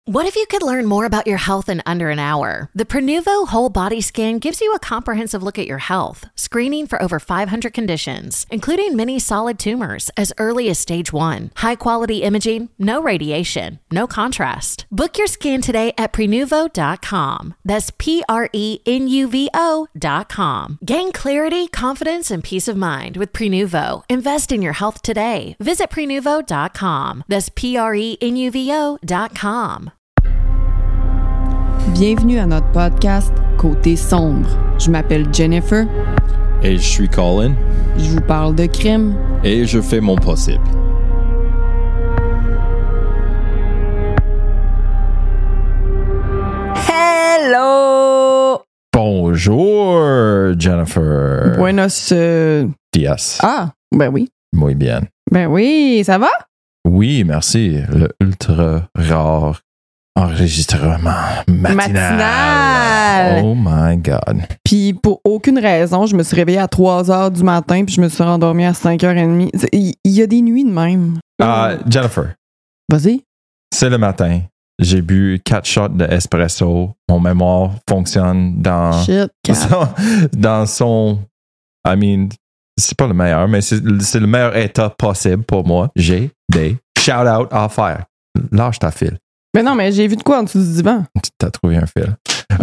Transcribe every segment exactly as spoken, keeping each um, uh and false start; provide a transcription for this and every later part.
What if you could learn more about your health in under an hour? The Prenuvo Whole Body Scan gives you a comprehensive look at your health, screening for over five hundred conditions, including many solid tumors as early as stage one. High-quality imaging, no radiation, no contrast. Book your scan today at Prenuvo dot com. That's P R E N U V O dot com. Gain clarity, confidence, and peace of mind with Prenuvo. Invest in your health today. Visit Prenuvo dot com. That's P R E N U V O dot com. Bienvenue à notre podcast Côté sombre. Je m'appelle Jennifer. Et je suis Colin. Je vous parle de crime. Et je fais mon possible. Hello! Bonjour, Jennifer. Buenos euh... dias. Ah, ben oui. Muy bien. Ben oui, ça va? Oui, merci. Le ultra rare enregistrement matinal. Matinal! Oh my God. Puis pour aucune raison, je me suis réveillée à trois heures du matin puis je me suis rendormie à cinq heures trente. Il y a des nuits de même. Uh, Jennifer. Vas-y. C'est le matin. J'ai bu quatre shots d'espresso. Mon mémoire fonctionne dans, Shit, son, dans son... I mean, c'est pas le meilleur, mais c'est, c'est le meilleur état possible pour moi. J'ai des shout-out à faire. Lâche ta file. Mais non, mais j'ai vu de quoi en dessous du divan? Tu t'as trouvé un fil.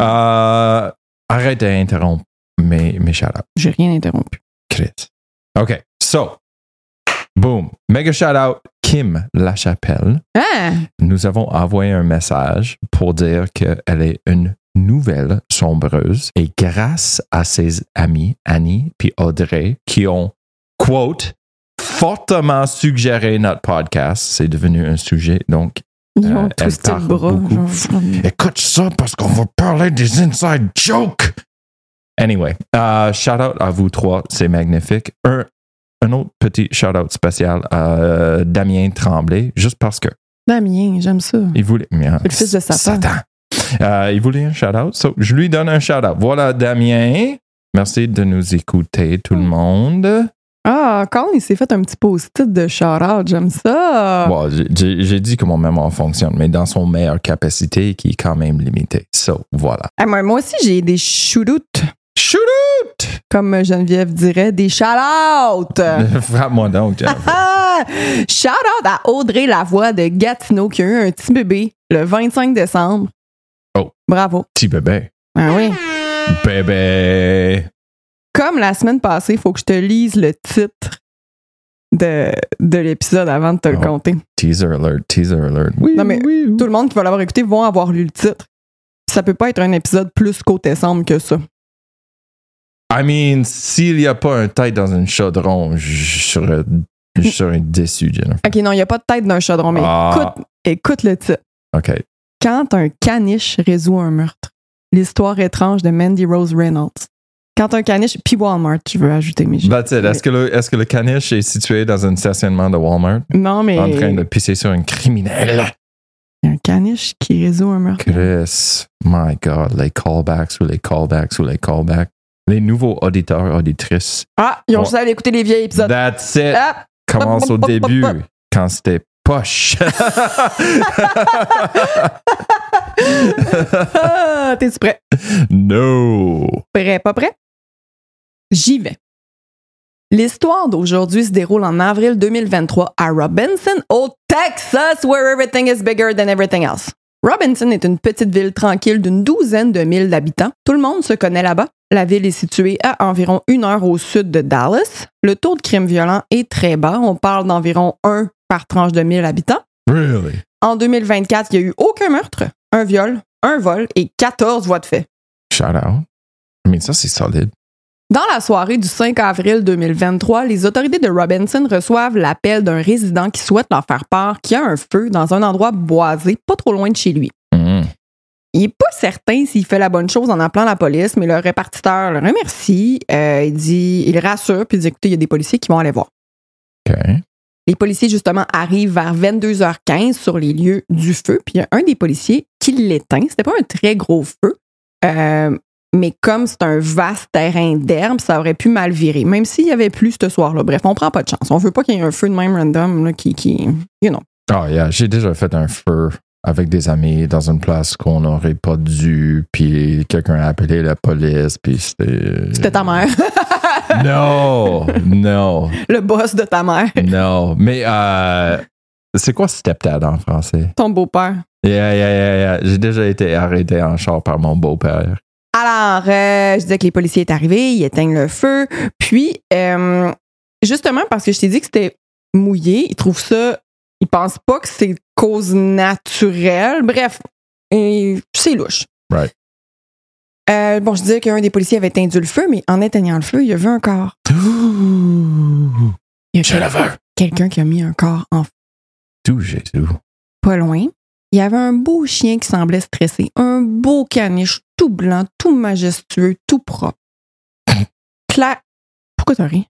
Euh, arrête d'interrompre mes, mes shout-outs. J'ai rien interrompu. Chris. OK. So, boom. Mega shout-out Kim Lachapelle. Ah! Nous avons envoyé un message pour dire qu'elle est une nouvelle sombreuse et grâce à ses amis Annie puis Audrey qui ont, quote, fortement suggéré notre podcast. C'est devenu un sujet, donc Ils ont euh, twisté le bras. Genre. Écoute ça parce qu'on va parler des inside jokes. Anyway, uh, shout out à vous trois, c'est magnifique. Un, un autre petit shout out spécial à Damien Tremblay, juste parce que. Damien, j'aime ça. Il voulait. C'est le fils de Satan. Satan. Uh, il voulait un shout out, so je lui donne un shout out. Voilà, Damien. Merci de nous écouter, tout le monde. Ah, quand il s'est fait un petit post-it de shout-out, j'aime ça. Bon, j'ai, j'ai dit que mon mémoire fonctionne, mais dans son meilleure capacité qui est quand même limitée. So, voilà. Ah, moi, moi aussi, j'ai des shoot-out. Shoot-out! Comme Geneviève dirait, des shout-out. Frappe-moi donc, Jennifer. Shout-out à Audrey Lavoie de Gatineau qui a eu un petit bébé le vingt-cinq décembre. Oh. Bravo. Petit bébé. Ah oui. Bébé. Comme la semaine passée, il faut que je te lise le titre de, de l'épisode avant de te le oh, compter. Teaser alert, teaser alert. Oui, non, mais oui, oui. Tout le monde qui va l'avoir écouté vont avoir lu le titre. Ça peut pas être un épisode plus côté sombre que ça. I mean, s'il n'y a pas un tête dans un chaudron, je serais, je serais déçu, Jennifer. OK, non, il n'y a pas de tête d'un chaudron, mais ah. écoute, écoute le titre. OK. Quand un caniche résout un meurtre. L'histoire étrange de Mandy Rose Reynolds. Quand un caniche... Puis Walmart, je veux ajouter mes jeux. That's it. Est-ce que, le, est-ce que le caniche est situé dans un stationnement de Walmart? Non, mais... En train de pisser sur un criminel. Il y a un caniche qui résout un meurtre. Chris, my God, les callbacks ou les callbacks ou les callbacks. Les nouveaux auditeurs, auditrices. Ah, ils ont juste allé écouter les vieilles épisodes. That's it. Ah. Commence au début, quand c'était poche. ah, t'es-tu prêt? No. Prêt, pas prêt? J'y vais. L'histoire d'aujourd'hui se déroule en avril deux mille vingt-trois à Robinson, au Texas, where everything is bigger than everything else. Robinson est une petite ville tranquille d'une douzaine de milles d'habitants. Tout le monde se connaît là-bas. La ville est située à environ une heure au sud de Dallas. Le taux de crime violent est très bas. On parle d'environ un par tranche de mille habitants. Really? En deux mille vingt-quatre, il n'y a eu aucun meurtre, un viol, un vol et quatorze voies de fait. Shout out. I mean, ça, c'est solide. Dans la soirée du cinq avril deux mille vingt-trois, les autorités de Robinson reçoivent l'appel d'un résident qui souhaite leur faire part qu'il y a un feu dans un endroit boisé, pas trop loin de chez lui. Mm. Il n'est pas certain s'il fait la bonne chose en appelant la police, mais le répartiteur le remercie. Euh, il dit, il rassure, puis il dit, écoutez, il y a des policiers qui vont aller voir. OK. Les policiers, justement, arrivent vers vingt-deux heures quinze sur les lieux du feu, puis il y a un des policiers qui l'éteint. C'était pas un très gros feu, euh, mais comme c'est un vaste terrain d'herbe, ça aurait pu mal virer, même s'il y avait plus ce soir-là. Bref, on prend pas de chance. On veut pas qu'il y ait un feu de même random là, qui, qui, you know. Oh yeah, j'ai déjà fait un feu avec des amis dans une place qu'on n'aurait pas dû, puis quelqu'un a appelé la police, puis c'était... C'était ta mère. Non, non. Le boss de ta mère. Non, mais euh, c'est quoi stepdad en français? Ton beau-père. Yeah, yeah, yeah, yeah. J'ai déjà été arrêté en char par mon beau-père. Alors, euh, je disais que les policiers sont arrivés, ils éteignent le feu. Puis, euh, justement, parce que je t'ai dit que c'était mouillé, ils trouvent ça, ils pensent pas que c'est cause naturelle. Bref, et c'est louche. Right. Euh, bon, je disais qu'un des policiers avait éteint le feu, mais en éteignant le feu, il a vu un corps. Il y a quel- quelqu'un qui a mis un corps en feu. Tout Jésus. Pas loin. Il y avait un beau chien qui semblait stressé. Un beau caniche, tout blanc, tout majestueux, tout propre. Claire. Pourquoi t'as ri?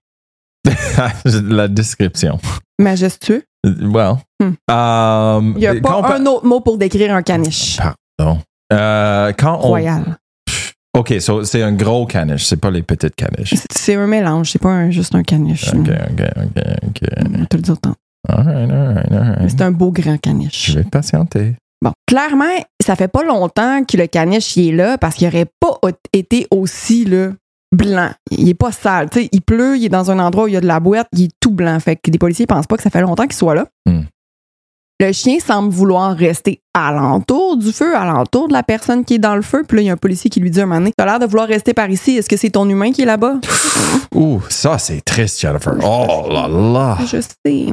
La description. Majestueux? Well. Hmm. Um, Il n'y a pas un autre mot pour décrire un caniche. Pardon. Euh, quand on... Royal. OK, so c'est un gros caniche, c'est pas les petites caniches. C'est, c'est un mélange, c'est pas un, juste un caniche. OK, OK, OK, OK. On va te le dire tant. All right, all right, all right. C'est un beau grand caniche. Je vais patienter. Bon, clairement, ça fait pas longtemps que le caniche il est là parce qu'il aurait pas été aussi là, blanc. Il est pas sale. T'sais, il pleut, il est dans un endroit où il y a de la boîte, il est tout blanc. Fait que les policiers pensent pas que ça fait longtemps qu'il soit là. Mm. Le chien semble vouloir rester alentour du feu, alentour de la personne qui est dans le feu. Puis là, il y a un policier qui lui dit un moment donné, t'as l'air de vouloir rester par ici. Est-ce que c'est ton humain qui est là-bas? Ouh, ça c'est triste, Jennifer. Oh là là. Je sais.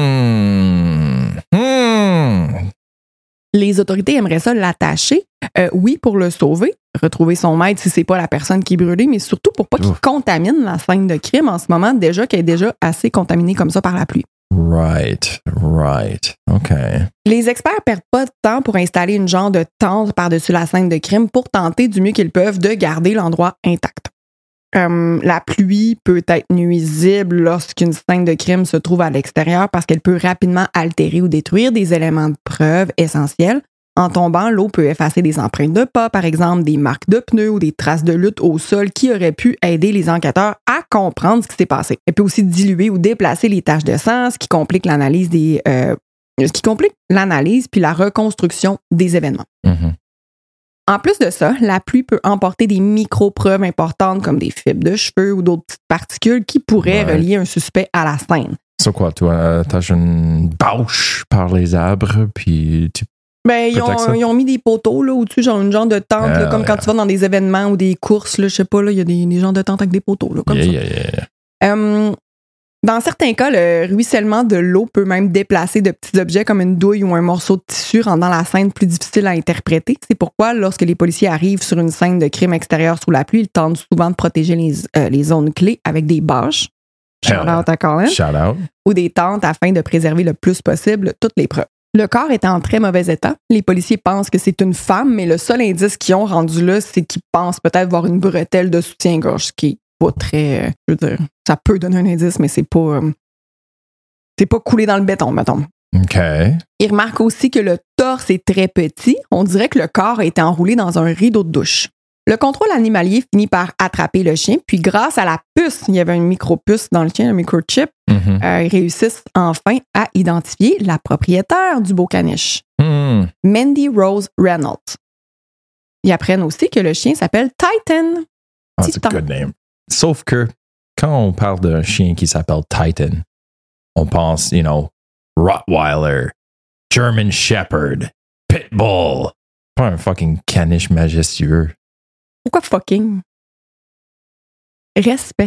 Hmm. Hmm. Les autorités aimeraient ça l'attacher, euh, oui, pour le sauver, retrouver son maître si c'est pas la personne qui est brûlée, mais surtout pour pas qu'il Ouf. contamine la scène de crime en ce moment, déjà qu'elle est déjà assez contaminée comme ça par la pluie. Right, right. OK. Les experts perdent pas de temps pour installer une genre de tente par-dessus la scène de crime pour tenter du mieux qu'ils peuvent de garder l'endroit intact. Euh, la pluie peut être nuisible lorsqu'une scène de crime se trouve à l'extérieur parce qu'elle peut rapidement altérer ou détruire des éléments de preuve essentiels. En tombant, l'eau peut effacer des empreintes de pas, par exemple des marques de pneus ou des traces de lutte au sol qui auraient pu aider les enquêteurs à comprendre ce qui s'est passé. Elle peut aussi diluer ou déplacer les taches de sang, ce qui complique l'analyse des, euh, ce qui complique l'analyse puis la reconstruction des événements. Mm-hmm. En plus de ça, la pluie peut emporter des micro-preuves importantes comme des fibres de cheveux ou d'autres petites particules qui pourraient Ouais. relier un suspect à la scène. C'est quoi, toi, t'as une bâche par les arbres, puis tu... Ben, ils Peut-être ont, ça. ils ont mis des poteaux là, au-dessus, genre une genre de tente, là, Ah, comme quand ouais. tu vas dans des événements ou des courses, là, je sais pas, là, il y a des, des genres de tentes avec des poteaux, là, comme Yeah, ça. yeah, yeah. Euh, dans certains cas, le ruissellement de l'eau peut même déplacer de petits objets comme une douille ou un morceau de tissu, rendant la scène plus difficile à interpréter. C'est pourquoi, lorsque les policiers arrivent sur une scène de crime extérieure sous la pluie, ils tentent souvent de protéger les, euh, les zones clés avec des bâches, shout out à Colin, Shout out. ou des tentes afin de préserver le plus possible toutes les preuves. Le corps est en très mauvais état. Les policiers pensent que c'est une femme, mais le seul indice qu'ils ont rendu là, c'est qu'ils pensent peut-être voir une bretelle de soutien-gorge, ce qui est pas très... euh, je veux dire, ça peut donner un indice, mais c'est pas... euh, c'est pas coulé dans le béton, mettons. OK. Ils remarquent aussi que le torse est très petit. On dirait que le corps a été enroulé dans un rideau de douche. Le contrôle animalier finit par attraper le chien, puis grâce à la puce, il y avait une micro-puce dans le chien, un microchip, Mm-hmm. euh, ils réussissent enfin à identifier la propriétaire du beau caniche, Hmm. Mandy Rose Reynolds. Ils apprennent aussi que le chien s'appelle Titan. Oh, that's a Titan. good name. Sauf que quand on parle d'un chien qui s'appelle Titan, on pense, you know, Rottweiler, German Shepherd, Pitbull. Pas un fucking caniche majestueux. Pourquoi fucking? Respect.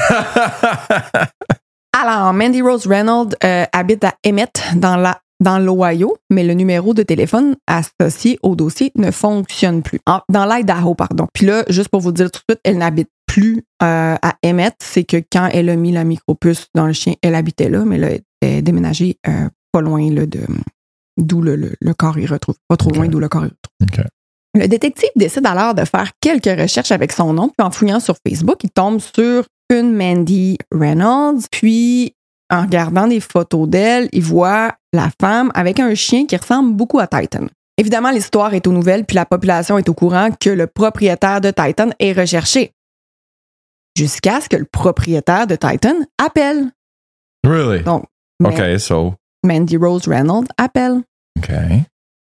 Alors, Mandy Rose Reynolds euh, habite à Emmett, dans la dans l'Ohio, mais le numéro de téléphone associé au dossier ne fonctionne plus. En- dans l'Idaho, pardon. Puis là, juste pour vous dire tout de suite, elle n'habite plus euh, à Emmett. C'est que quand elle a mis la micropuce dans le chien, elle habitait là, mais là, elle est déménagée euh, pas loin là, de d'où le, le, le corps est retrouvé. Pas trop Ok. loin d'où le corps est retrouvé. OK. Le détective décide alors de faire quelques recherches avec son nom, puis en fouillant sur Facebook, il tombe sur une Mandy Reynolds, puis en regardant des photos d'elle, il voit la femme avec un chien qui ressemble beaucoup à Titan. Évidemment, l'histoire est aux nouvelles, puis la population est au courant que le propriétaire de Titan est recherché. Jusqu'à ce que le propriétaire de Titan appelle. Really? Donc, OK, so. Mandy Rose Reynolds appelle. OK.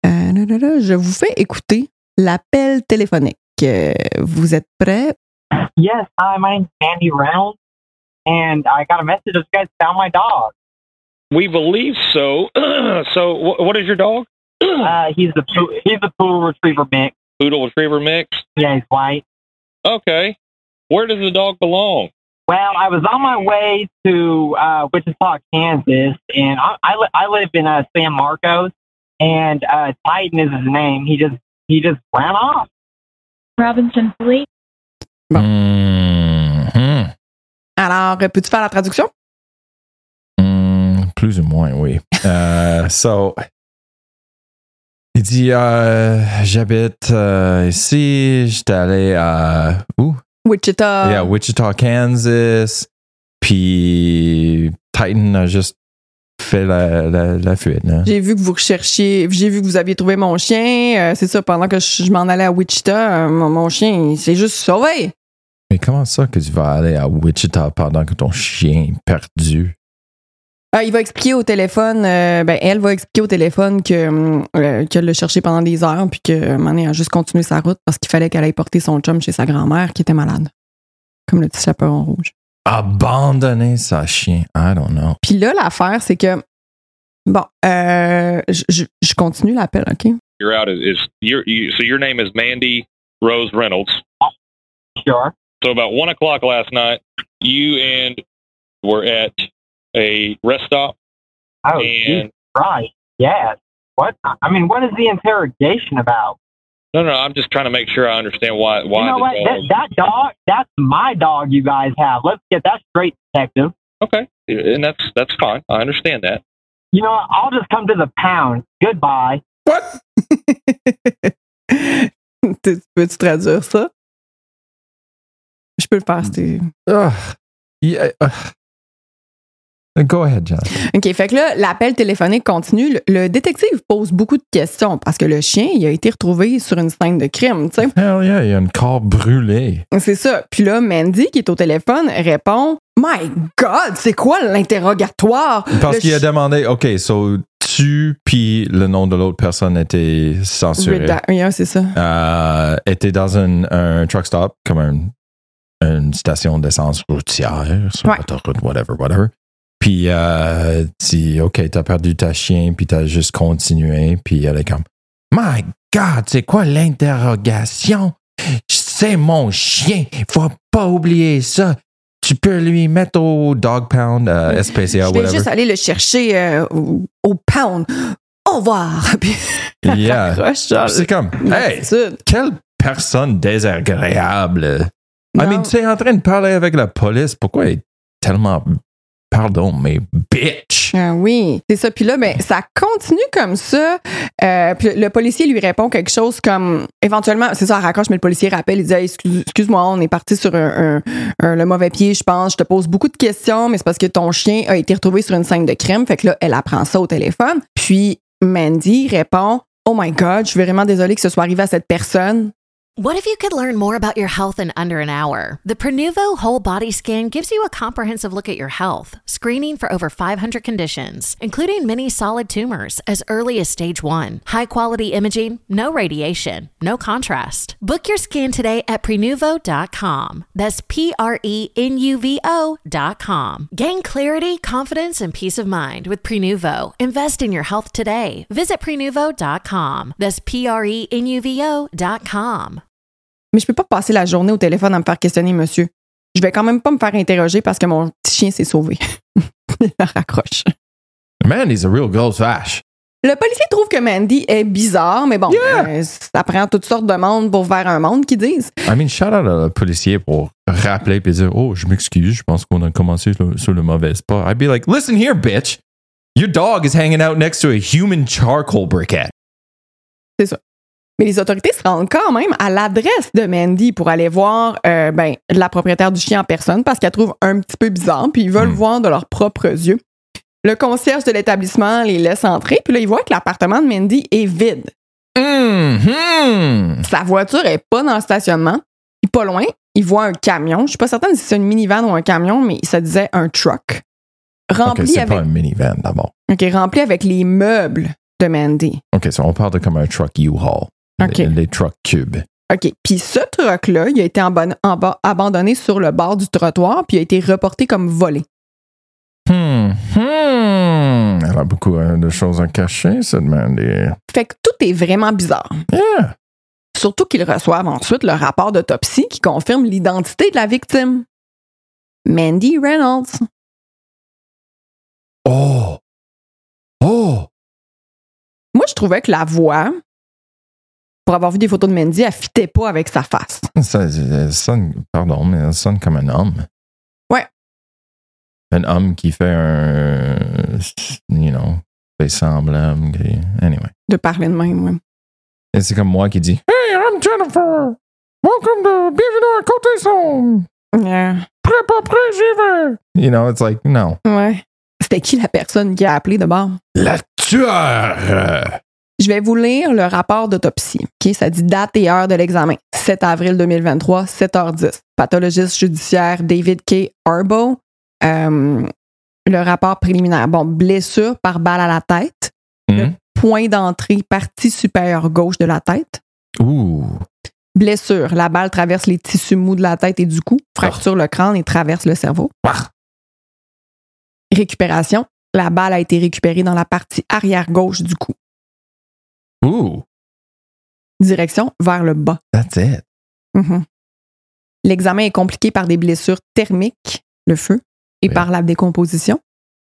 Euh, je vous fais écouter l'appel téléphonique. Euh, vous êtes prêts? Yes, hi, my name's Andy Reynolds, and I got a message that you guys found my dog. We believe so. So, wh- what is your dog? Uh, he's the poo- he's the poodle retriever mix. Poodle retriever mix. Yeah, he's white. Okay. Where does the dog belong? Well, I was on my way to uh, Wichita, Kansas, and I I, li- I live in uh, San Marcos, and uh, Titan is his name. He just he just ran off. Robinson Police. Bon. Mhm. Alors, peux-tu faire la traduction? Mm, plus ou moins, oui. Euh, so, il dit euh, j'habite euh, ici, j'étais allé à où? Wichita. Yeah, Wichita, Kansas. Puis Titan a juste fait la, la, la fuite. Là. J'ai vu que vous recherchiez, j'ai vu que vous aviez trouvé mon chien. Euh, c'est ça, pendant que je, je m'en allais à Wichita, euh, mon, mon chien, il s'est juste sauvé. Mais comment ça que tu vas aller à Wichita pendant que ton chien est perdu? Ah, il va expliquer au téléphone, euh, ben elle va expliquer au téléphone que euh, qu'elle l'a cherché pendant des heures, puis que Mané a juste continué sa route parce qu'il fallait qu'elle aille porter son chum chez sa grand-mère qui était malade. Comme le petit chaperon rouge. Abandonner sa chien. I don't know. Puis là, l'affaire, c'est que bon, euh, je, je, je continue l'appel, OK? You're out. Is, is your you, so your name is Mandy Rose Reynolds. Sure. So about one o'clock last night, you and were at a rest stop. Oh, And- Jesus Christ. Yes. What? I mean, what is the interrogation about? No, no, I'm just trying to make sure I understand why. Why You know the what? That, dog- that dog, that's my dog you guys have. Let's get that straight, detective. Okay, and that's that's fine. I understand that. You know what? I'll just come to the pound. Goodbye. What? Tu peux-tu traduire ça? Je peux le faire, c'était... Ugh. Yeah, ugh. Go ahead, John. OK, fait que là, l'appel téléphonique continue. Le, le détective pose beaucoup de questions parce que le chien, il a été retrouvé sur une scène de crime, tu sais. Hell yeah, il y a un corps brûlé. C'est ça. Puis là, Mandy, qui est au téléphone, répond « My God, c'est quoi l'interrogatoire? » Parce Le qu'il a chi- demandé, OK, so tu puis le nom de l'autre personne était censuré. Reda- Oui, c'est ça. Euh, était dans un, un truck stop, comme un, une station d'essence routière, sur Ouais. l'autoroute, whatever, whatever. Puis, euh, dit, OK, t'as perdu ta chien, puis t'as juste continué. Puis elle est comme, My God, c'est quoi l'interrogation? C'est mon chien, faut pas oublier ça. Tu peux lui mettre au dog pound, euh, S P C A, Je vais whatever. juste aller le chercher euh, au, au pound. Au revoir. Puis elle Yeah. raccroche, genre, C'est comme, hey, l'attitude. quelle personne désagréable. I Non. mean, tu es en train de parler avec la police. Pourquoi elle est tellement... Pardon, mais bitch. Ah oui, c'est ça. Puis là, ben, ça continue comme ça. Euh, puis le policier lui répond quelque chose comme, éventuellement, c'est ça, elle raccroche, mais le policier rappelle, il dit hey, excuse, excuse-moi, on est parti sur un, un- un- le mauvais pied, je pense. Je te pose beaucoup de questions, mais c'est parce que ton chien a été retrouvé sur une scène de crime. Fait que là, elle apprend ça au téléphone. Puis Mandy répond oh my God, je suis vraiment désolée que ce soit arrivé à cette personne. What if you could learn more about your health in under an hour? The Prenuvo Whole Body Scan gives you a comprehensive look at your health, screening for over five hundred conditions, including many solid tumors as early as stage one. High quality imaging, no radiation, no contrast. Book your scan today at Prenuvo dot com. That's P R E N U V O dot com. Gain clarity, confidence, and peace of mind with Prenuvo. Invest in your health today. Visit Prenuvo dot com. That's P R E N U V O dot com. Mais je peux pas passer la journée au téléphone à me faire questionner, monsieur. Je vais quand même pas me faire interroger parce que mon petit chien s'est sauvé. Il la raccroche. Mandy's a real goldfish. Le policier trouve que Mandy est bizarre, mais bon, Yeah. euh, ça prend toutes sortes de monde pour faire un monde, qu'ils disent. I mean, shout out à le policier pour rappeler et dire, oh, je m'excuse, je pense qu'on a commencé sur, sur le mauvais pas. I'd be like, listen here, bitch. Your dog is hanging out next to a human charcoal briquette. C'est ça. Mais les autorités se rendent quand même à l'adresse de Mandy pour aller voir euh, ben, la propriétaire du chien en personne parce qu'elle trouve un petit peu bizarre, puis ils veulent Mm. voir de leurs propres yeux. Le concierge de l'établissement les laisse entrer, puis là, ils voient que l'appartement de Mandy est vide. Mm-hmm. Sa voiture est pas dans le stationnement. Puis pas loin, ils voient un camion. Je suis pas certaine si c'est une minivan ou un camion, mais ça disait un truck. Ok, Rempli c'est avec pas un minivan d'abord. OK, rempli avec les meubles de Mandy. OK, so on parle de comme un truck U-Haul. OK. Les, les trucks cubes. OK. Puis ce truck-là, il a été en bon- en bas- abandonné sur le bord du trottoir, puis il a été reporté comme volé. Hmm. Hmm. Elle a beaucoup euh, de choses à cacher, cette Mandy. Fait que tout est vraiment bizarre. Yeah. Surtout qu'ils reçoivent ensuite le rapport d'autopsie qui confirme l'identité de la victime. Mandy Reynolds. Oh. Oh. Moi, je trouvais que la voix, pour avoir vu des photos de Mandy, elle fitait pas avec sa face. Ça, elle sonne, pardon, mais elle sonne comme un homme. Ouais. Un homme qui fait un, you know, fait semblant. qui- Anyway. De parler de même, ouais. Et c'est comme moi qui dis, Hey, I'm Jennifer. Welcome to Bienvenue à Côté-Son. Yeah. Prêt, pas prêt, j'y vais. You know, it's like, no. Ouais. C'était qui la personne qui a appelé de bord? La tueur. Je vais vous lire le rapport d'autopsie. Okay? Ça dit date et heure de l'examen. sept avril deux mille vingt-trois, sept heures dix. Pathologiste judiciaire David K. Arbo. Euh, le rapport préliminaire. Bon, blessure par balle à la tête. Le Hmm. point d'entrée, partie supérieure gauche de la tête. Ouh. Blessure. La balle traverse les tissus mous de la tête et du cou, fracture le crâne et traverse le cerveau. Ah. Récupération. La balle a été récupérée dans la partie arrière gauche du cou. Ouh. Direction vers le bas. That's it. Mhm. L'examen est compliqué par des blessures thermiques, le feu, et Oui. par la décomposition.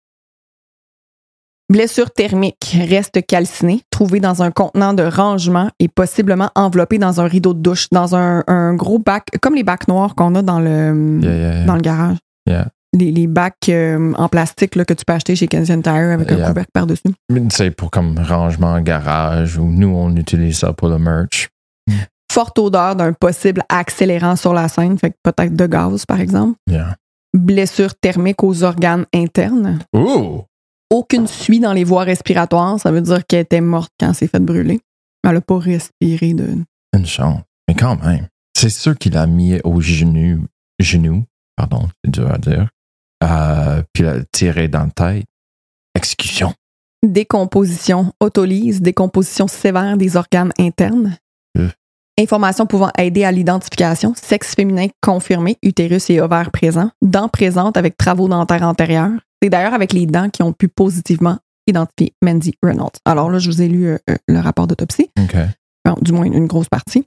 Blessure thermique, reste calciné, trouvé dans un contenant de rangement et possiblement enveloppé dans un rideau de douche, dans un, un gros bac, comme les bacs noirs qu'on a dans le, Yeah, yeah, yeah. dans le garage. Yeah. Les, les bacs euh, en plastique là, que tu peux acheter chez Canadian Tire avec un Yeah. couvercle par-dessus. Mais c'est pour comme rangement, garage, ou nous, on utilise ça pour le merch. Forte odeur d'un possible accélérant sur la scène, fait que peut-être de gaz, par exemple. Yeah. Blessure thermique aux organes internes. Ouh. Aucune suie dans les voies respiratoires. Ça veut dire qu'elle était morte quand elle s'est faite brûler. Elle n'a pas respiré de... Une chance. Mais quand même. C'est sûr qu'il a mis au genou, genou, pardon, c'est dur à dire, euh, puis il a tiré dans la tête. Exécution. Décomposition, autolyse, décomposition sévère des organes internes. Euh. Informations pouvant aider à l'identification. Sexe féminin confirmé, utérus et ovaires présents. Dents présentes avec travaux dentaires antérieurs. C'est d'ailleurs avec les dents qui ont pu positivement identifier Mandy Reynolds. Alors là, je vous ai lu euh, le rapport d'autopsie. OK. Bon, du moins une grosse partie.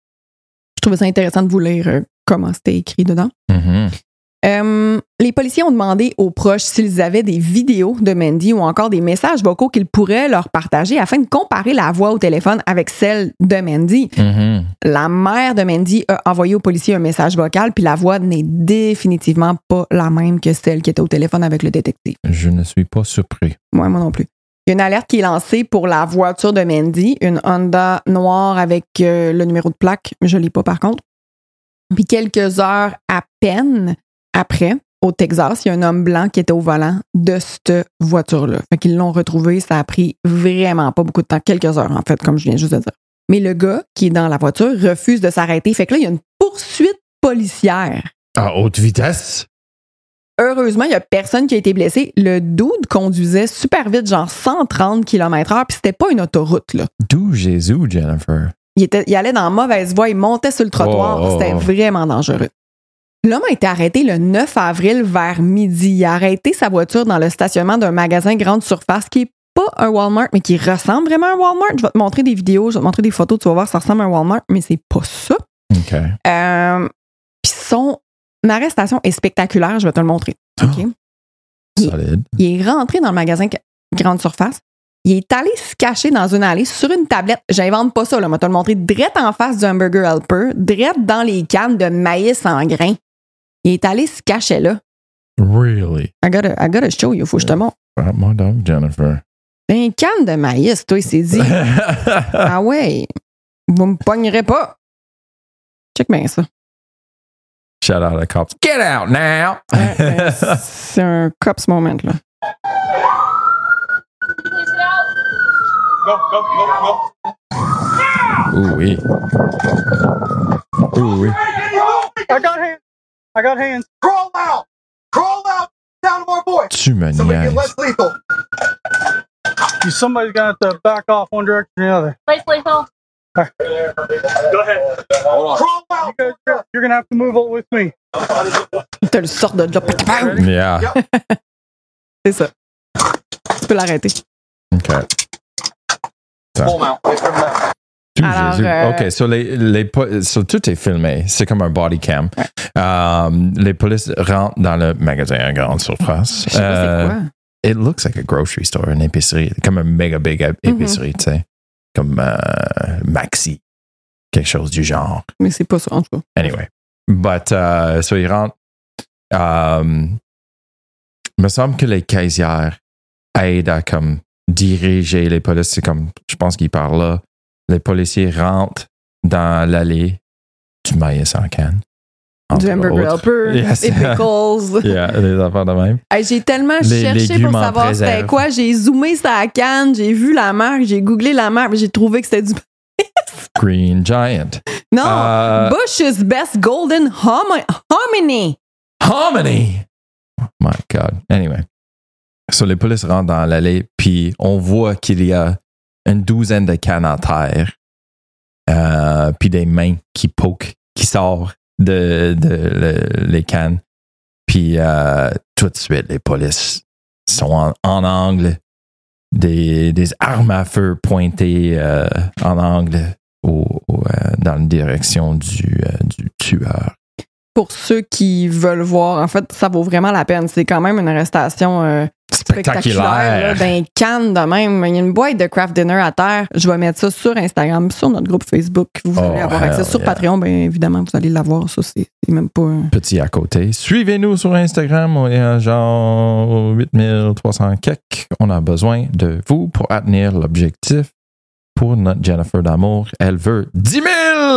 Je trouvais ça intéressant de vous lire euh, comment c'était écrit dedans. Mm-hmm. Euh, les policiers ont demandé aux proches s'ils avaient des vidéos de Mandy ou encore des messages vocaux qu'ils pourraient leur partager afin de comparer la voix au téléphone avec celle de Mandy. Mm-hmm. La mère de Mandy a envoyé aux policiers un message vocal, puis la voix n'est définitivement pas la même que celle qui était au téléphone avec le détective. Je ne suis pas surpris. Moi, moi non plus. Il y a une alerte qui est lancée pour la voiture de Mandy, une Honda noire avec euh, le numéro de plaque, mais je ne l'ai pas par contre. Puis quelques heures à peine après, au Texas, il y a un homme blanc qui était au volant de cette voiture-là. Fait qu'ils l'ont retrouvé, ça a pris vraiment pas beaucoup de temps, quelques heures en fait, comme je viens juste de dire. Mais le gars qui est dans la voiture refuse de s'arrêter. Fait que là, il y a une poursuite policière. À haute vitesse? Heureusement, il n'y a personne qui a été blessé. Le dude conduisait super vite, genre cent trente kilomètres heure, puis c'était pas une autoroute, là. D'où Jésus, Jennifer? Il, était, il allait dans la mauvaise voie, il montait sur le trottoir. Oh, oh, C'était oh. vraiment dangereux. L'homme a été arrêté le neuf avril vers midi. Il a arrêté sa voiture dans le stationnement d'un magasin grande surface qui est pas un Walmart, mais qui ressemble vraiment à un Walmart. Je vais te montrer des vidéos, je vais te montrer des photos, tu vas voir, ça ressemble à un Walmart, mais c'est pas ça. OK. Euh, Puis son arrestation est spectaculaire, je vais te le montrer. OK? Il- Solide. Il est rentré dans le magasin grande surface. Il est allé se cacher dans une allée sur une tablette. J'invente pas ça, là. Je vais te le montrer direct en face du Hamburger Helper, direct dans les cannes de maïs en grains. Il est allé se cacher là. Really? I gotta, I gotta show you, faut que je te montre. Wrap my dog, Jennifer. Une canne de maïs, toi, il s'est dit. Ah ouais, vous me pognerez pas. Check bien ça. Shout out the cops. Get out now! Ouais, euh, c'est un cops moment, là. Go, go, go, go. Ouh oui. Ouh oui. I got hands. I got hands. Crawl out. Crawl out. Down to our boy. Tu me So make it niaises. less lethal. You, somebody's gonna have to back off one direction or the other. Place, place, hold. Go ahead. Hold on. Crawl out. You're, you're, you're gonna have to move with me. T'as le sort de là. Yeah. C'est ça. Tu peux l'arrêter. OK. Ça. Tout Alors, Jésus. euh, OK, so, les, les, po- so tout est filmé. C'est comme un body cam. Ouais. Um, les polices rentrent dans le magasin à grande surface. Je sais pas c'est quoi. It looks like a grocery store, une épicerie. Comme un méga big épicerie, mm-hmm. tu sais. Comme euh, Maxi. Quelque chose du genre. Mais c'est pas ça, en tout cas. Anyway. But, uh, so ils rentrent. Um, il me semble que les caissières aident à comme diriger les polices. C'est comme, je pense qu'ils parlent là. Les policiers rentrent dans l'allée du maïs en canne. Du hamburger helper, yes. des pickles. Yeah, des affaires de même. Hey, j'ai tellement Les cherché pour savoir c'était quoi. J'ai zoomé sur la canne, j'ai vu la marque, j'ai googlé la marque, j'ai trouvé que c'était du Green Giant. Non, uh, Bush's Best Golden Hom- Hominy. Hominy! Oh my God. Anyway. So, les polices rentrent dans l'allée, puis on voit qu'il y a une douzaine de cannes à terre, euh, puis des mains qui poquent, qui sortent de, de, de les cannes. Puis euh, tout de suite, les polices sont en, en angle, des, des armes à feu pointées euh, en angle au, au, euh, dans la direction du, euh, du tueur. Pour ceux qui veulent voir, en fait, ça vaut vraiment la peine. C'est quand même une arrestation euh, spectaculaire. D'un canne de même. Il y a une boîte de craft dinner à terre. Je vais mettre ça sur Instagram, sur notre groupe Facebook. Vous oh, allez avoir accès sur yeah. Patreon. Bien évidemment, vous allez l'avoir. Ça, c'est, c'est même pas... Un... Petit à côté. Suivez-nous sur Instagram. On est à genre huit mille trois cents kek. On a besoin de vous pour atteindre l'objectif. Pour notre Jennifer d'amour, elle veut dix mille!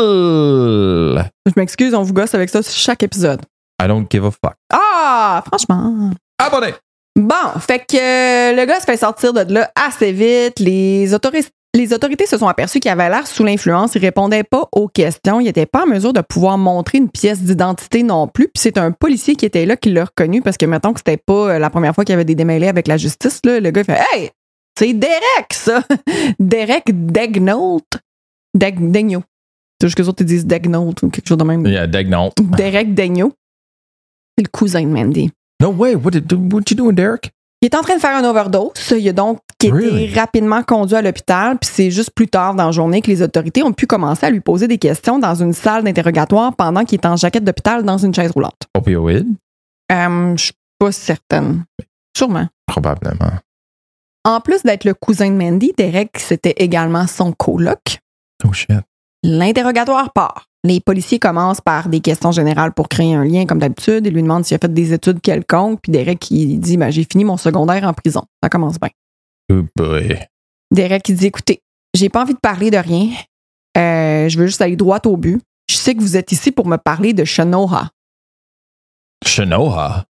Je m'excuse, on vous gosse avec ça sur chaque épisode. I don't give a fuck. Ah, franchement. Abonné! Bon, fait que euh, le gars se fait sortir de là assez vite. Les, autori- les autorités se sont aperçues qu'il avait l'air sous l'influence. Il répondait pas aux questions. Il n'était pas en mesure de pouvoir montrer une pièce d'identité non plus. Puis c'est un policier qui était là qui l'a reconnu parce que, mettons que c'était pas la première fois qu'il y avait des démêlés avec la justice. Là, le gars il fait « Hey! C'est Derek, ça! Derek Degnault. Deg, Degnault. C'est juste que les autres, ils disent Degnault ou quelque chose de même. Yeah, Degnault. Derek Degnault. C'est le cousin de Mandy. No way. What, did, what you doing, Derek? Il est en train de faire un overdose. Il a donc été really? rapidement conduit à l'hôpital. Puis c'est juste plus tard dans la journée que les autorités ont pu commencer à lui poser des questions dans une salle d'interrogatoire pendant qu'il est en jaquette d'hôpital dans une chaise roulante. Opioïde? Euh, je suis pas certaine. Sûrement. Probablement. En plus d'être le cousin de Mandy, Derek, c'était également son coloc. Oh shit. L'interrogatoire part. Les policiers commencent par des questions générales pour créer un lien, comme d'habitude. Ils lui demandent s'il a fait des études quelconques. Puis Derek, il dit ben, « J'ai fini mon secondaire en prison. » Ça commence bien. Oh boy. Derek, il dit « Écoutez, j'ai pas envie de parler de rien. Euh, je veux juste aller droit au but. Je sais que vous êtes ici pour me parler de Shanoha. » Shanoha?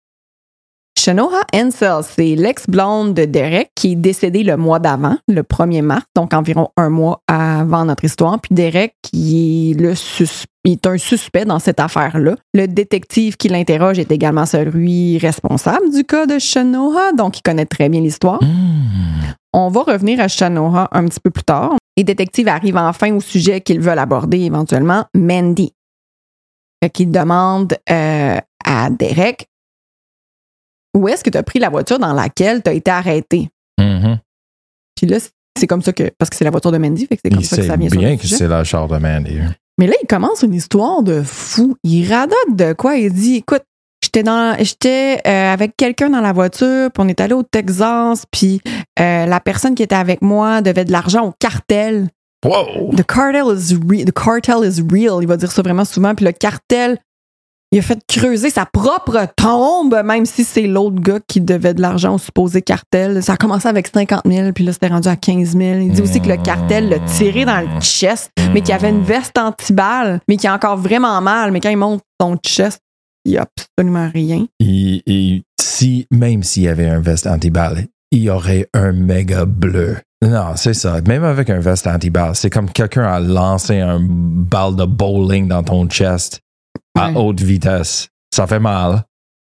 Shanoha Ansel, c'est l'ex-blonde de Derek qui est décédée le mois d'avant, le premier mars, donc environ un mois avant notre histoire. Puis Derek, qui est, le sus- il est un suspect dans cette affaire-là. Le détective qui l'interroge est également celui responsable du cas de Shanoha, donc il connaît très bien l'histoire. Mm. On va revenir à Shanoha un petit peu plus tard. Les détectives arrivent enfin au sujet qu'ils veulent aborder éventuellement, Mandy. Fait qu'ils demandent euh, à Derek où est-ce que tu as pris la voiture dans laquelle tu as été arrêté? Mm-hmm. Puis là, c'est comme ça que... Parce que c'est la voiture de Mandy, fait que c'est comme il ça que ça vient sur le bien que c'est la char de Mandy. Mais là, il commence une histoire de fou. Il radote de quoi? Il dit, écoute, j'étais dans, j'étais euh, avec quelqu'un dans la voiture, puis on est allé au Texas, puis euh, la personne qui était avec moi devait de l'argent au cartel. Wow! The cartel is re- the cartel is real. Il va dire ça vraiment souvent. Puis le cartel, il a fait creuser sa propre tombe, même si c'est l'autre gars qui devait de l'argent au supposé cartel. Ça a commencé avec cinquante mille, puis là, c'était rendu à quinze mille. Il dit aussi que le cartel l'a tiré dans le chest, mais qu'il avait une veste anti-balle, mais qui a encore vraiment mal. Mais quand il monte son chest, il n'y a absolument rien. Il, il, si, même s'il y avait un veste anti-balle, il y aurait un méga bleu. Non, c'est ça. Même avec un veste anti-balle, c'est comme quelqu'un a lancé un balle de bowling dans ton chest à ouais. haute vitesse. Ça fait mal.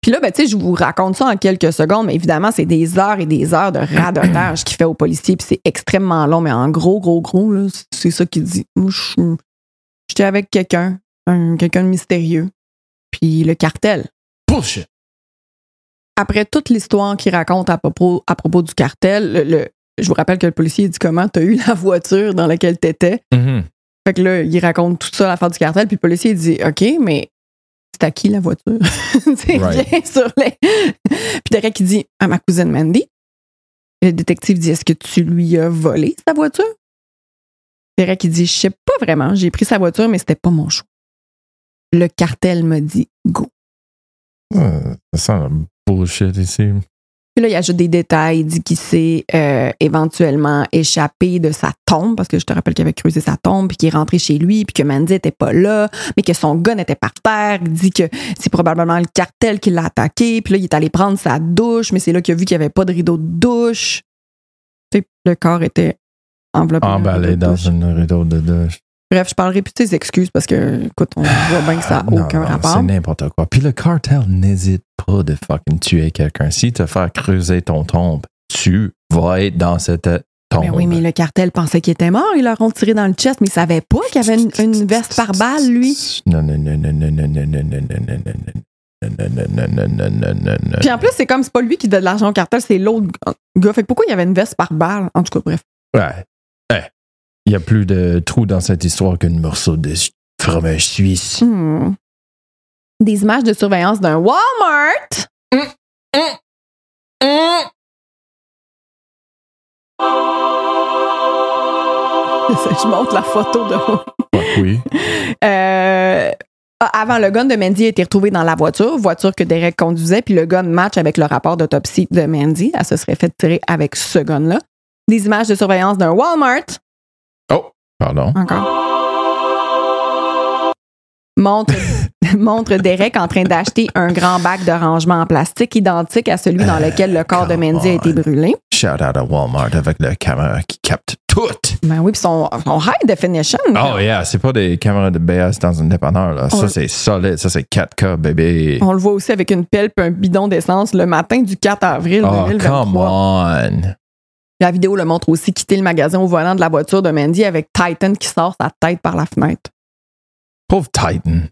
Puis là, ben, tu sais, je vous raconte ça en quelques secondes, mais évidemment, c'est des heures et des heures de radotage qu'il fait aux policiers, puis c'est extrêmement long, mais en gros, gros, gros, là, c'est ça qu'il dit. Moi, je- j'étais avec quelqu'un, un- quelqu'un de mystérieux, puis le cartel. Bullshit. Après toute l'histoire qu'il raconte à propos, à propos du cartel, le, le- je vous rappelle que le policier dit comment t'as eu la voiture dans laquelle t'étais. Mm-hmm. Fait que là, il raconte tout ça à l'affaire du cartel, puis le policier il dit OK, mais c'est à qui la voiture? C'est Right. bien sur les. Puis Derek il dit à ma cousine Mandy. Le détective dit est-ce que tu lui as volé sa voiture? Derek il dit je sais pas vraiment, j'ai pris sa voiture, mais c'était pas mon choix. Le cartel m'a dit go. Euh, Ça sent le bullshit ici. Puis là, il ajoute des détails. Il dit qu'il s'est euh, éventuellement échappé de sa tombe, parce que je te rappelle qu'il avait creusé sa tombe, puis qu'il est rentré chez lui, puis que Mandy était pas là, mais que son gun était par terre. Il dit que c'est probablement le cartel qui l'a attaqué. Puis là, il est allé prendre sa douche, mais c'est là qu'il a vu qu'il n'y avait pas de rideau de douche. Tu sais, le corps était enveloppé. dans un Emballé rideau de dans douche. une rideau de douche. Bref, je parlerai plus de ses excuses parce que, écoute, on voit bien que ça n'a Non, aucun non, rapport. C'est n'importe quoi. Puis le cartel n'hésite pas de fucking tuer quelqu'un. Si te faire creuser ton tombe, tu vas être dans cette tombe. Mais oui, mais le cartel pensait qu'il était mort. Ils leur ont tiré dans le chest, mais ils savaient pas qu'il y avait une, une veste par balle, lui. Non, non, non, non, non, non, non, non, non, non, non, non, non. Non, non, non, non, non, non, non, non, non. Puis en plus, c'est comme c'est pas lui qui donne de l'argent au cartel, c'est l'autre gars. Fait que pourquoi il y avait une veste par balle? En tout cas, bref. Ouais. Ouais. Il y a plus de trous dans cette histoire qu'un morceau de fromage suisse. Hmm. Des images de surveillance d'un Walmart. Je montre la photo de. Oui. Euh, avant, le gun de Mandy a été retrouvé dans la voiture, voiture que Derek conduisait, puis le gun match avec le rapport d'autopsie de Mandy. Elle se serait fait tirer avec ce gun-là. Des images de surveillance d'un Walmart. Oh, pardon. Encore. Montre, montre Derek en train d'acheter un grand bac de rangement en plastique identique à celui dans lequel le corps de Mandy a été brûlé. Shout out à Walmart avec la caméra qui capte tout. Ben oui, puis son, son high definition. Oh yeah, c'est pas des caméras de B S dans un dépanneur. Là. Ça, On- c'est solide. Ça, c'est quatre K, bébé. On le voit aussi avec une pelle et un bidon d'essence le matin du quatre avril Oh, deux mille vingt-trois. come on. La vidéo le montre aussi quitter le magasin au volant de la voiture de Mandy avec Titan qui sort sa tête par la fenêtre. Pauvre Titan.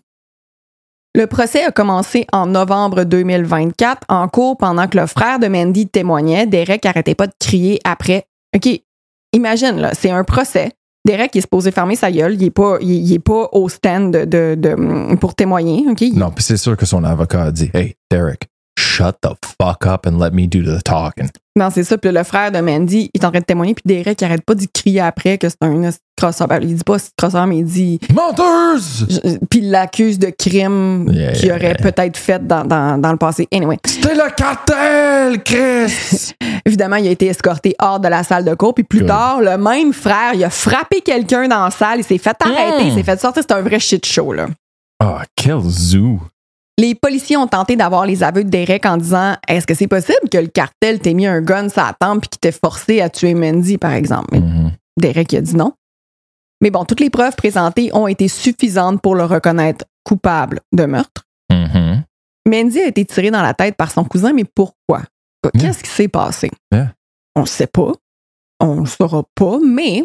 Le procès a commencé en novembre deux mille vingt-quatre, en cours pendant que le frère de Mandy témoignait. Derek arrêtait pas de crier après. OK, imagine, là, c'est un procès. Derek il est supposé fermer sa gueule. Il est pas, il, il est pas au stand de, de, de- pour témoigner. OK? Il- Non, puis c'est sûr que son avocat a dit Hey, Derek, shut the fuck up and let me do the talking. Non, c'est ça. Puis le frère de Mandy il est en train de témoigner. Puis Derek il arrête pas de crier après que c'est un crosseur. Ben, il dit pas crosseur, mais il dit. Menteuse! Je- Puis il l'accuse de crime Yeah, qu'il yeah, aurait yeah. peut-être fait dans, dans, dans le passé. Anyway, C'était le cartel, Chris! évidemment, il a été escorté hors de la salle de cours. Puis plus Good. tard, le même frère, il a frappé quelqu'un dans la salle. Il s'est fait arrêter, Mm. il s'est fait sortir. C'est un vrai shit show, là. Oh, quel zoo! Les policiers ont tenté d'avoir les aveux de Derek en disant est-ce que c'est possible que le cartel t'ait mis un gun sur la tempe et qu'il t'ait forcé à tuer Mandy, par exemple? Mais Mhm. Derek il a dit non. Mais bon, toutes les preuves présentées ont été suffisantes pour le reconnaître coupable de meurtre. Mhm. Mandy a été tirée dans la tête par son cousin, mais pourquoi? Qu'est-ce qui s'est passé? Yeah. On ne sait pas. On ne le saura pas, mais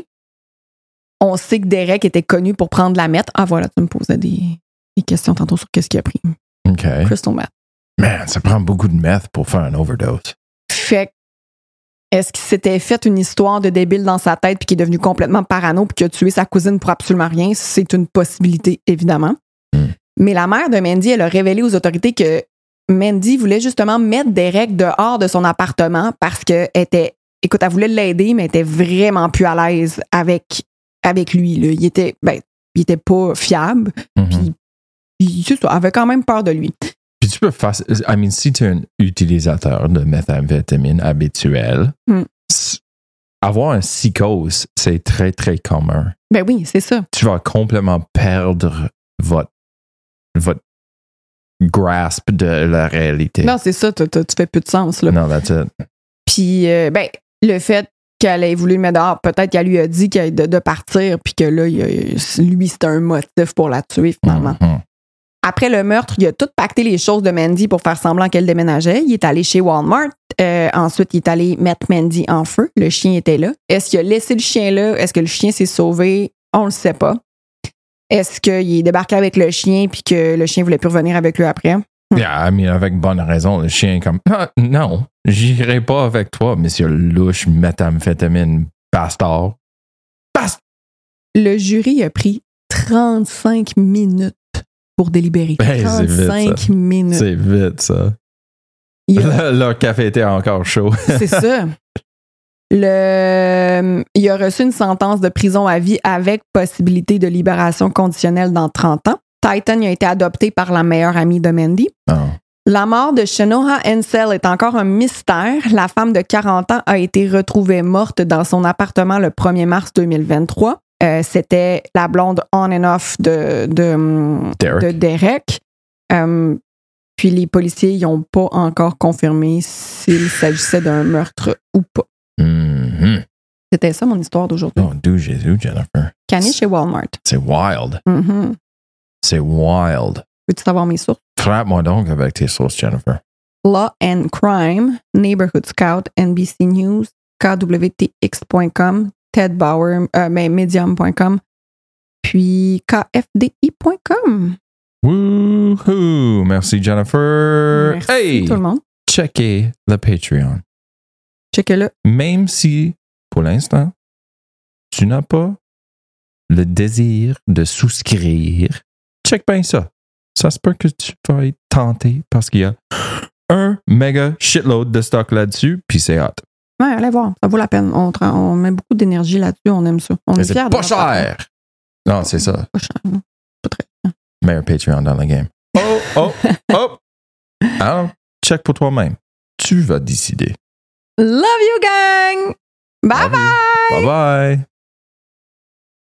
on sait que Derek était connu pour prendre la meth. Ah voilà, tu me posais des, des questions tantôt sur qu'est-ce qu'il a pris. OK. Crystal meth. Man, ça prend beaucoup de meth pour faire une overdose. Fait que, est-ce qu'il s'était fait une histoire de débile dans sa tête puis qu'il est devenu complètement parano puis qu'il a tué sa cousine pour absolument rien? C'est une possibilité, évidemment. Mm. Mais la mère de Mandy, elle a révélé aux autorités que Mandy voulait justement mettre Derek dehors de son appartement parce qu'elle était, écoute, elle voulait l'aider, mais elle était vraiment plus à l'aise avec, avec lui. Là. Il était, ben, il était pas fiable. Mhm. Puis, il, c'est ça, elle avait quand même peur de lui. Puis tu peux faire. I mean, si tu es un utilisateur de méthamphétamine habituel, Mm. s- avoir un psychose, c'est très, très commun. Ben oui, c'est ça. Tu vas complètement perdre votre, votre grasp de la réalité. Non, c'est ça, t'as- t'as- tu fais plus de sens. Là. Non, that's it. Puis, euh, ben, le fait qu'elle ait voulu le mettre dehors, peut-être qu'elle lui a dit qu'elle- de, de partir, puis que là, il a- lui, c'était un motif pour la tuer, finalement. Mhm. après le meurtre, il a tout pacté les choses de Mandy pour faire semblant qu'elle déménageait. Il est allé chez Walmart. Euh, ensuite, il est allé mettre Mandy en feu. Le chien était là. Est-ce qu'il a laissé le chien là? Est-ce que le chien s'est sauvé? On le sait pas. Est-ce qu'il est débarqué avec le chien puis que le chien voulait plus revenir avec lui après? Yeah, I mean, avec bonne raison, le chien est comme ah, non, j'irai pas avec toi, monsieur louche, méthamphétamine, bastard. Bast- Le jury a pris trente-cinq minutes pour délibérer. Hey, c'est vite, trente-cinq ça. minutes. C'est vite, ça. Il a- Leur café était encore chaud. C'est ça. Le, il a reçu une sentence de prison à vie avec possibilité de libération conditionnelle dans trente ans. Titan a été adopté par la meilleure amie de Mandy. Oh. La mort de Shenoha Ansel est encore un mystère. La femme de quarante ans a été retrouvée morte dans son appartement le premier mars deux mille vingt-trois. Euh, c'était la blonde on and off de, de, Derek. de Derek. Euh, puis les policiers n'ont pas encore confirmé s'il s'agissait d'un meurtre ou pas. Mm-hmm. C'était ça mon histoire d'aujourd'hui. Oh, Dieu Jésus, Jennifer. Canny chez Walmart. C'est wild. Mm-hmm. C'est wild. Veux-tu savoir mes sources? Frappe-moi donc avec tes sources, Jennifer. Law and Crime, Neighborhood Scout, N B C News, K W T X point com, Ted Bauer, euh, mais Medium point com, puis K F D I point com. Woohoo! Merci, Jennifer. Merci hey! tout le monde. Checkez le Patreon. Checkez-le. Même si, pour l'instant, tu n'as pas le désir de souscrire, check bien ça. Ça se peut que tu vas être tenté parce qu'il y a un méga shitload de stock là-dessus, puis c'est hot. Ouais, allez voir. Ça vaut la peine. On, tra- on met beaucoup d'énergie là-dessus. On aime ça. On Mais est c'est fiers de pas notre patron. cher! Non, c'est ça. Pas cher. non. Pas très cher. Meilleur Patreon dans la game. Oh, oh, oh! Alors, check pour toi-même. Tu vas décider. Love you, gang! Bye Love you. bye! Bye bye!